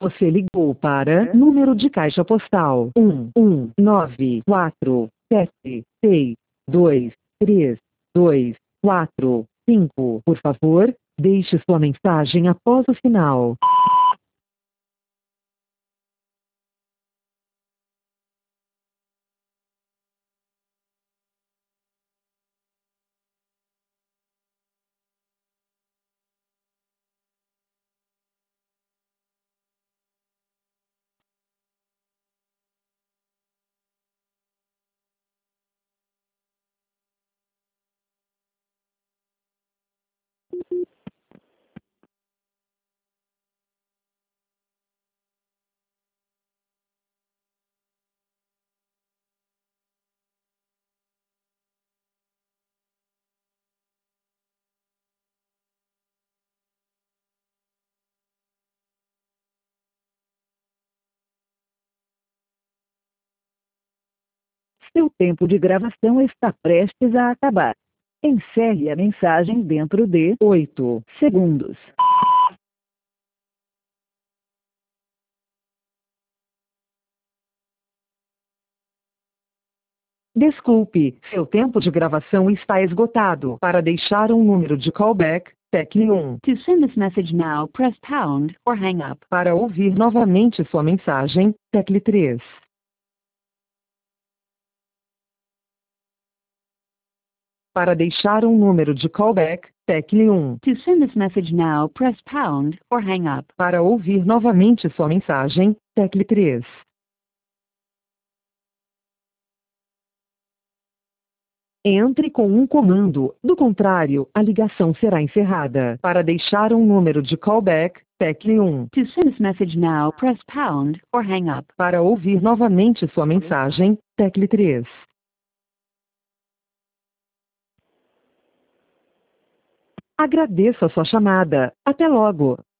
Você ligou para número de caixa postal 11947623245. Por favor, deixe sua mensagem após o sinal. Seu tempo de gravação está prestes a acabar. Encerre a mensagem dentro de 8 segundos. Desculpe, seu tempo de gravação está esgotado. Para deixar um número de callback, tecle 1. To send this message now, press pound or hang up. Para ouvir novamente sua mensagem, tecle 3. Para deixar um número de callback, tecle 1. To send this message now, press pound or hang up. Para ouvir novamente sua mensagem, tecle 3. Entre com um comando, do contrário, a ligação será encerrada. Para deixar um número de callback, tecle 1. To send this message now, press pound or hang up. Para ouvir novamente sua mensagem, tecle 3. Agradeço a sua chamada. Até logo.